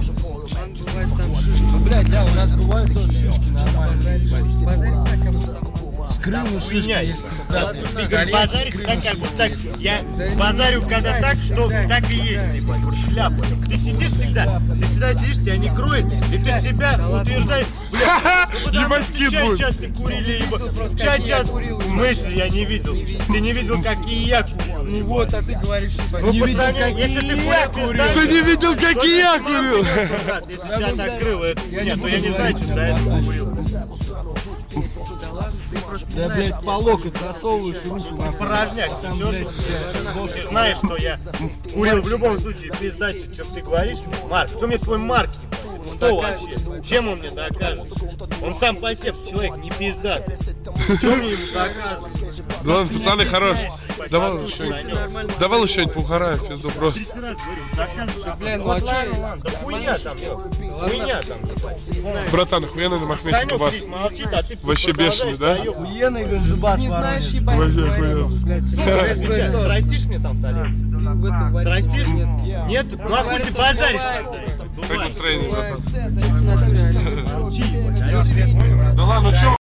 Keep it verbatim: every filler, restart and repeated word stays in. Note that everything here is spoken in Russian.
Ну, блядь, да, у нас бывают тоже шишки нормальные. Скрыл шишки есть. Да, ты говоришь, базарить так, как будто так. Я базарю когда так, что так и есть, типа, вот шляпа. Ты сидишь всегда, ты всегда сидишь, тебя не кроет, и ты себя утверждаешь, блядь, Ебашки чай будут. часто курили, ебать, чай часто, в смысле, я не видел. Ты не видел, как и я курил. Ну вот, а ты говоришь, ебать. Ну, Не по видел, сравнению, как если ты и я курил, курил. Ты не видел, как и я курил. Если тебя накрыло, это нет, ну я не знаю, что до этого курил. Да, блядь, по локоть засовываешь руку на Порожняк, там, все, блядь, что тебя- ты знаешь, что я курил в любом случае, пиздачи, что ты говоришь мне? Марк, что мне твой Марк ебать? Кто вообще? Чем он мне докажет? Он сам по себе человек, не пиздат. Что мне ему доказывать? Да ладно, пацаны, хорош. Давай Подумай, что-нибудь. Давай что-нибудь поухараем, в пизду просто. тридцать раз говорю, доказывай. Бля, ну Вот а чё ладно, я- ладно, да хуйня там, ёп. Хуйня там, ебать. Братан, охуенно на Махмете Санек вас. сидит, молчит, а ты Вообще бешеный, да? продолжаешь, да, Охуенный ганджубас. Не знаешь, ебать. Вообще охуенно. ёп. Отвечай, Срастишь мне там в туалете? Срастишь? Нет. Нет? Ну а хуй ты базаришь тогда? Как настроение, братан? В натуре, Молчи, ебать, орёшь, Да ладно, чё?